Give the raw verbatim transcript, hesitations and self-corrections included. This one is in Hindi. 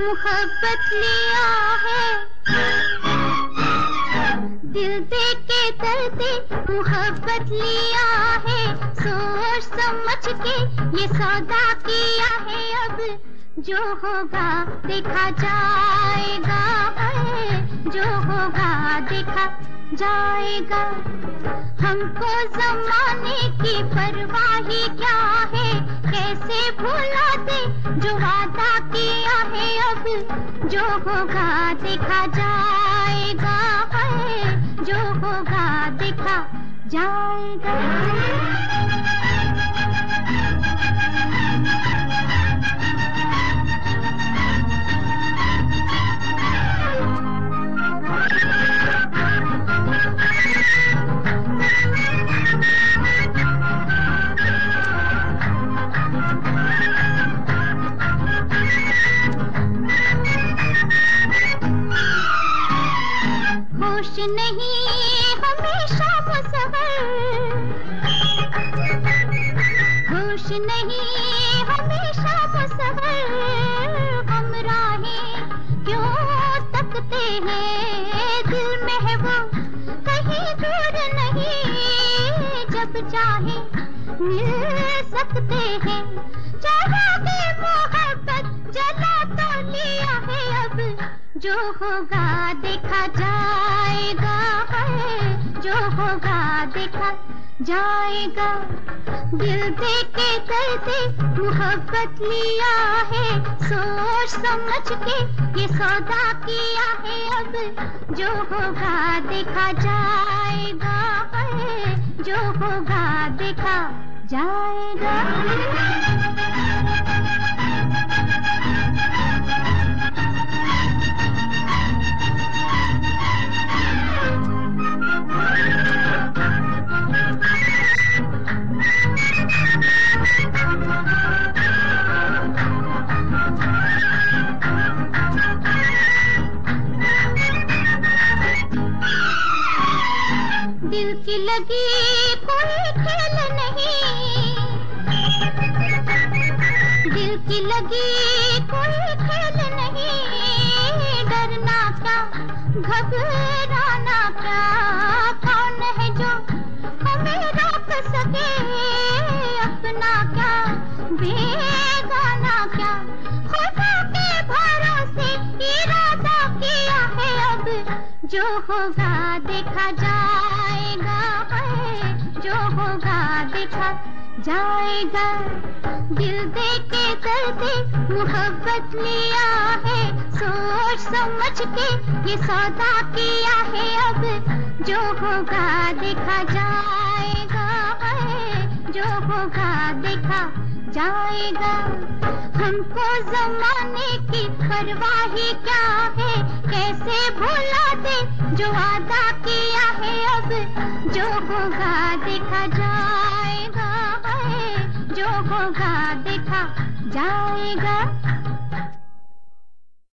मोहब्बत लिया है, दिल दे के दर्दे मोहब्बत लिया है, सोच समझ के ये सौदा किया है। अब जो होगा देखा जाएगा, जो होगा देखा जाएगा। हमको जमाने की परवाह ही क्या है, कैसे भुला दे जो वादा किया है। अब जो होगा देखा जाएगा, जो होगा देखा जाएगा। होश नहीं हमेशा मुसव्वर, होश नहीं हमेशा मुसव्वर। हम राहें क्यों तकते हैं, दिल में है वो कहीं दूर नहीं। जब चाहे मिल सकते हैं, चाहोगे मोहब्बत जला तो लिया है। अब जो होगा देखा जाएगा, जो होगा देखा जाएगा। दिल दे के दर्दे मोहब्बत लिया है, सोच समझ के ये सौदा किया है। अब जो होगा देखा जाएगा, जो होगा देखा जाएगा। दिल की लगी कोई खेल नहीं, दिल की लगी कोई खेल नहीं। डरना क्या, घबराना क्या, कौन है जो हमें रोक सके। अपना क्या, बेगाना क्या, खुदा के भरोसे इरादा किया है। अब जो होगा देखा जाएगा, जो होगा देखा जाएगा। दिल दे के दर्दे मोहब्बत लिया है, सोच समझ के ये सौदा किया है। अब जो होगा देखा जाएगा, जो होगा देखा जाएगा। हमको जमाने की परवाह ही क्या है, कैसे भुला दे जो वादा किया है। अब जो होगा देखा जाएगा, जो होगा देखा जाएगा।